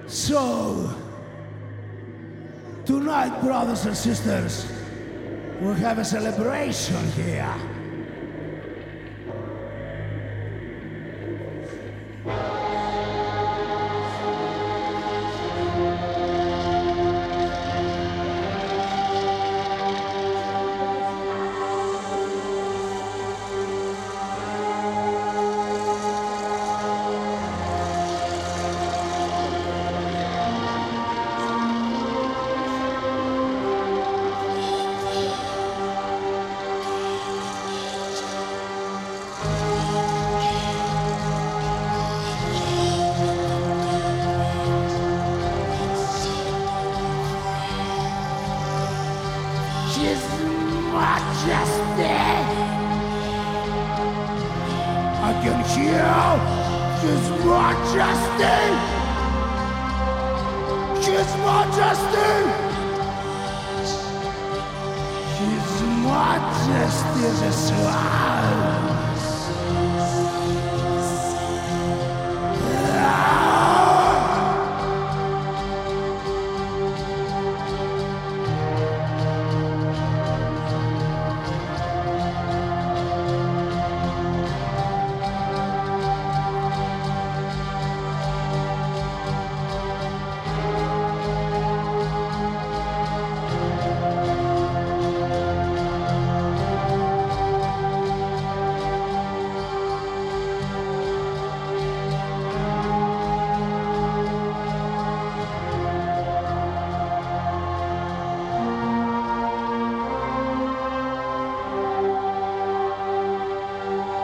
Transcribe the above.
So, tonight, brothers and sisters, we have a celebration here. His Majesty! I can hear His Majesty! His Majesty! His Majesty is a